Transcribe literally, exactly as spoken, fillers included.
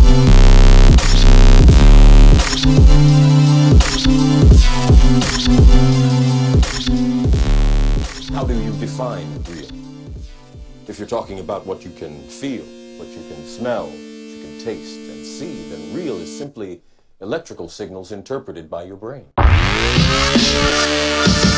How do you define real? If you're talking about what you can feel, what you can smell, what you can taste and see, then real is simply electrical signals interpreted by your brain.